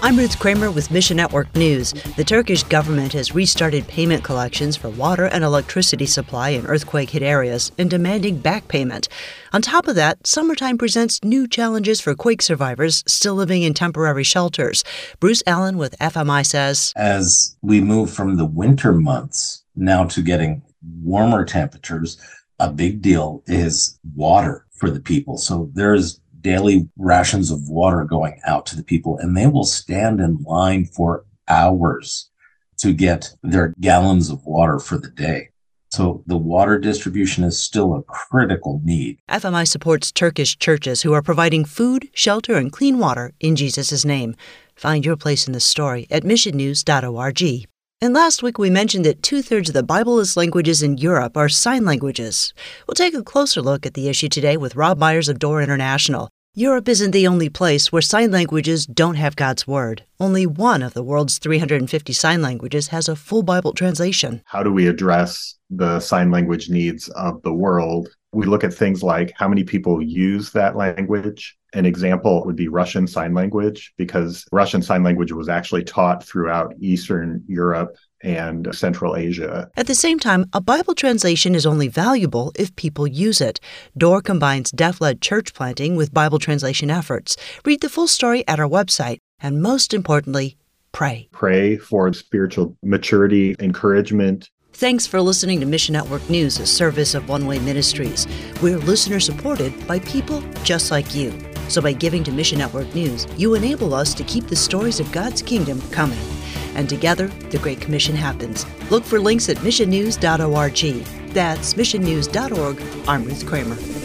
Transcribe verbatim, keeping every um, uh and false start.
I'm Ruth Kramer with Mission Network News. The Turkish government has restarted payment collections for water and electricity supply in earthquake-hit areas and demanding back payment. On top of that, summertime presents new challenges for quake survivors still living in temporary shelters. Bruce Allen with F M I says, as we move from the winter months now to getting warmer temperatures, a big deal is water for the people. So there's daily rations of water going out to the people, and they will stand in line for hours to get their gallons of water for the day. So the water distribution is still a critical need. F M I supports Turkish churches who are providing food, shelter, and clean water in Jesus' name. Find your place in this story at mission news dot org. And last week we mentioned that two-thirds of the Bible-less languages in Europe are sign languages. We'll take a closer look at the issue today with Rob Myers of Door International. Europe isn't the only place where sign languages don't have God's Word. Only one of the world's three hundred fifty sign languages has a full Bible translation. How do we address the sign language needs of the world? We look at things like how many people use that language. An example would be Russian Sign Language, because Russian Sign Language was actually taught throughout Eastern Europe and Central Asia. At the same time, a Bible translation is only valuable if people use it. Door combines deaf-led church planting with Bible translation efforts. Read the full story at our website, and most importantly, pray. Pray for spiritual maturity, encouragement. Thanks for listening to Mission Network News, a service of One Way Ministries. We're listener-supported by people just like you. So by giving to Mission Network News, you enable us to keep the stories of God's kingdom coming. And together, the Great Commission happens. Look for links at mission news dot org. That's mission news dot org. I'm Ruth Kramer.